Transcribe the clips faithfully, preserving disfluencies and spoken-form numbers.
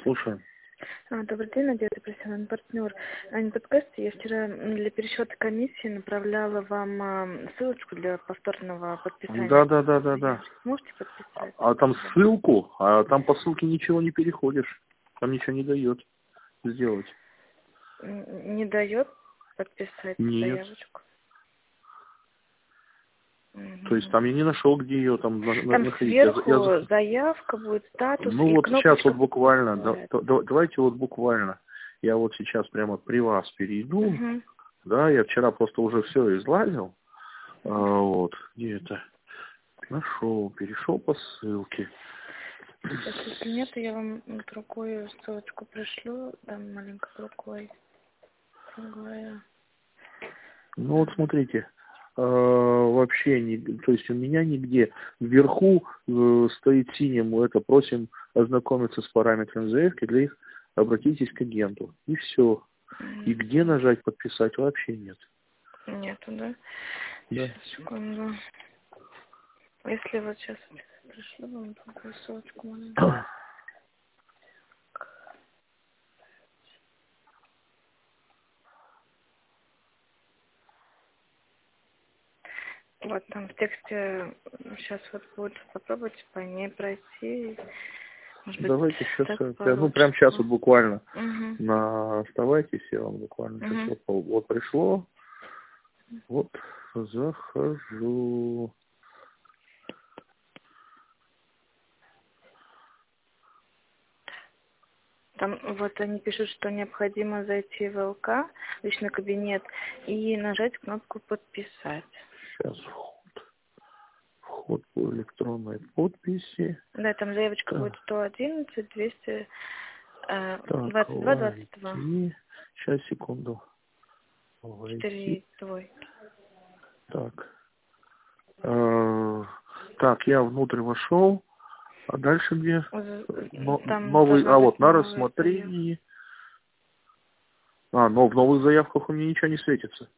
слушаю. А, Добрый день, Надежда, профессиональный партнер. А, Не подскажете, я вчера для пересчета комиссии направляла вам а, ссылочку для повторного подписания. Да, да, да, да, да. Можете подписать? А там ссылку, а там по ссылке ничего не переходишь. Там ничего не дает сделать. Н- Не дает подписать Нет. заявочку? То есть Мгм. там я не нашел, где ее там на- на- Там находить. Я, за- я сверху за- заявка будет, статус Ну и вот сейчас кнопочка вот буквально, да, «Подписать». да- да- давайте вот буквально. Я вот сейчас прямо при вас перейду. Мгм. Да, я вчера просто уже все излазил. А, вот, где это? Нашел, перешел по ссылке. Сейчас, если нет, я вам другую ссылочку пришлю, там маленько другой. Другая. Ну вот смотрите, э, вообще, не, то есть у меня нигде вверху э, стоит синим, это просим ознакомиться с параметрами заявки, для их обратитесь к агенту. И все. И где нажать подписать вообще нет. Нету, да? Да. Сейчас, секунду. Если вот сейчас пришлю вам другую ссылочку маленькую. Вот там в тексте сейчас вот будет, попробуйте по ней пройти. Может быть, Давайте сейчас, так ну прям сейчас получится. вот буквально Угу. на оставайтесь, я вам буквально сейчас Угу. вот, пол- вот пришло, вот захожу. Там вот они пишут, что необходимо зайти в ЛК, личный кабинет, и нажать кнопку «Подписать». Сейчас вход, вход по электронной подписи. Да, там заявочка Так. будет сто одиннадцать двести Так, двадцать два двадцать два. войти. Сейчас, секунду. Четыре Войти. двойки. Так. Э, Так, я внутрь вошел. А дальше где? Но- Там новый, должна а вот быть на новая заявка. рассмотрении. А, но в новых заявках у меня ничего не светится.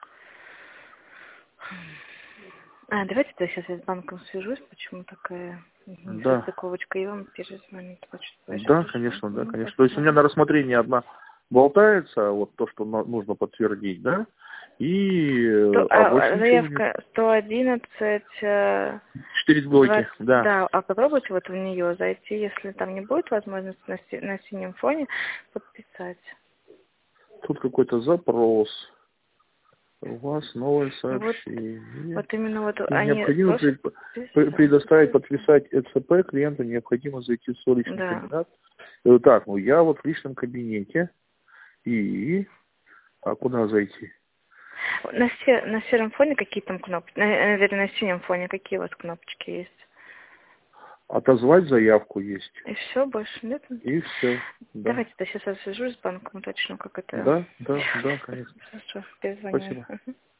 А, давайте я сейчас я с банком свяжусь, почему такая Да. несостыковочка, и вам перезвонит чуть позже. Да, Хорошо? конечно, да, Мгм, конечно. То есть у меня спасибо. на рассмотрении одна болтается, вот то, что на- нужно подтвердить, да? И, Сто- э, а а, больше а, ничего нет. заявка сто одиннадцать э, Четыре двойки, двадцать, да. да, а попробуйте вот в нее зайти, если там не будет возможности на, си- на синем фоне подписать. Тут какой-то запрос. У вас новое Вот, сообщение. вот именно вот И они необходимо просят пред- пре- подписать. предоставить подписать ЭЦП клиенту, необходимо зайти в свой личный Да. кабинет. Э, Так, ну я вот в личном кабинете. И... А куда зайти? На, се- на сером фоне какие там кнопки? На, наверное, на синем фоне какие у вас кнопочки есть? Отозвать заявку есть. И все, больше нет? И все. Да. Давайте я сейчас свяжусь с банком, уточню, как это. Да, да, да, конечно. Хорошо, перезвоню. Спасибо. Мгм.